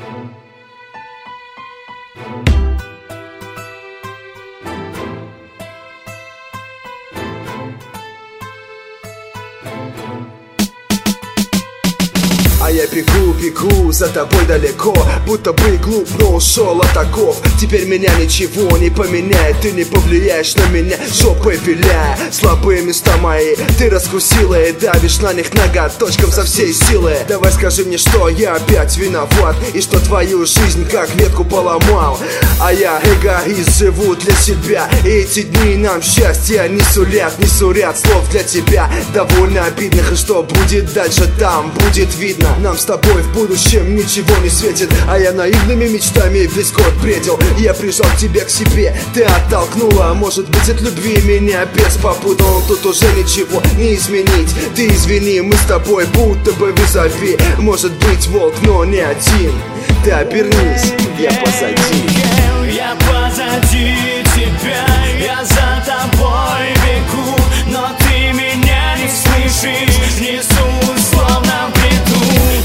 А я бегу за тобой далеко, будто бы глуп, но ушел от оков. Теперь меня ничего не поменяет, ты не повлияешь на меня, жопой виляя. Слабые места мои ты раскусила и давишь на них ноготочком со всей силы. Давай скажи мне, что я опять виноват, и что твою жизнь как ветку поломал. А я эгоист, живу для себя, и эти дни нам счастья не сулят слов для тебя довольно обидных. И что будет дальше, там будет видно. Нам с тобой в будущем ничего не светит, а я наивными мечтами весь год бредил. Я прижал тебя к себе, ты оттолкнула. Может быть, от любви меня без попутал, но тут уже ничего не изменить. Ты извини, мы с тобой будто бы визави. Может быть, волк, но не один. Ты обернись, я позади. Я позади тебя, я за тобой бегу, но ты меня не слышишь. Несу словно в бреду,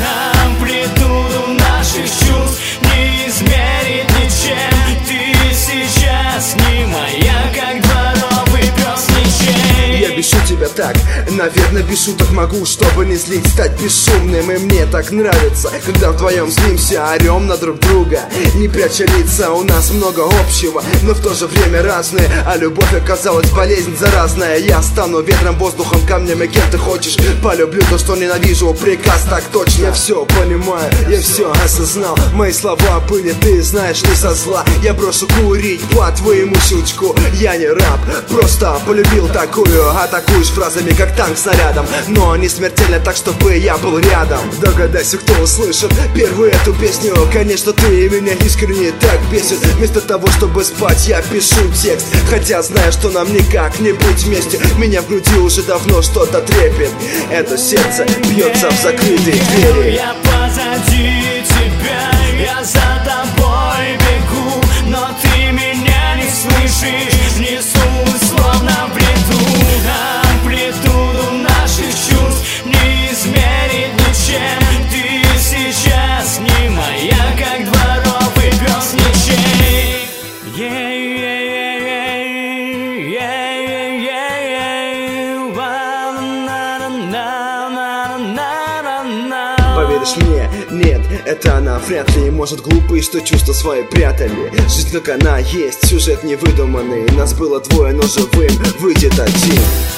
амплитуду наших чувств не измерить ничем. Ты сейчас не моя, как дворовый пес ничей. Я бешу тебя так, наверное, без шуток могу, чтобы не злить, стать бесшумным. И мне так нравится, когда вдвоем злимся, орем на друг друга, не пряча лица. У нас много общего, но в то же время разные, а любовь оказалась болезнь заразная. Я стану ветром, воздухом, камнем, и кем ты хочешь. Полюблю то, что ненавижу, приказ так точно. Я все понимаю, я все осознал, мои слова были, ты знаешь, не со зла. Я брошу курить по твоему щелчку. Я не раб, просто полюбил такую. Атакуешь фразами, как танк снарядом, но не смертельно так, чтобы я был рядом. Догадайся, кто услышит первую эту песню. Конечно, ты меня искренне так бесит. Вместо того, чтобы спать, я пишу текст, хотя знаю, что нам никак не быть вместе. Меня в груди уже давно что-то трепет, это сердце бьется в закрытые двери. Я позади тебя, я за тобой бегу, но ты меня не слышишь. Несу словно в бреду, амплитуду наших чувств не измерить ничем. Ты сейчас не моя, как дворовый пес ничей. Поверишь мне? Нет, это она вряд ли. Может, глупые, что чувства свои прятали. Жизнь как она есть, сюжет невыдуманный. Нас было двое, но живым выйдет один.